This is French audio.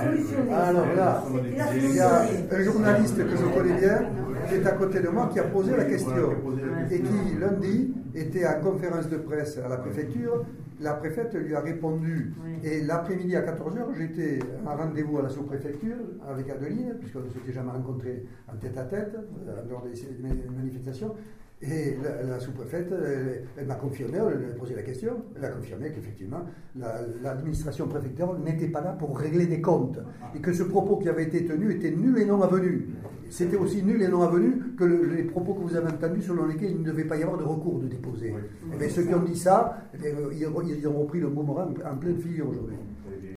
solutionner. Alors là, il y a un journaliste que je connais bien, qui est à côté de moi, qui a posé la question et qui, lundi, était en conférence de presse à la préfecture. La préfète lui a répondu. Et l'après-midi à 14h, j'étais à rendez-vous à la sous-préfecture avec Adeline, puisqu'on ne s'était jamais rencontrés en tête-à-tête, en dehors des manifestations. Et la sous-préfète, elle m'a confirmé, elle a posé la question, elle a confirmé qu'effectivement, l'administration préfectorale n'était pas là pour régler des comptes. Et que ce propos qui avait été tenu était nul et non avenu. C'était aussi nul et non avenu que les propos que vous avez entendus selon lesquels il ne devait pas y avoir de recours de déposer. Et bien, ceux qui ont dit ça, ils ont repris le boomerang en pleine figure aujourd'hui.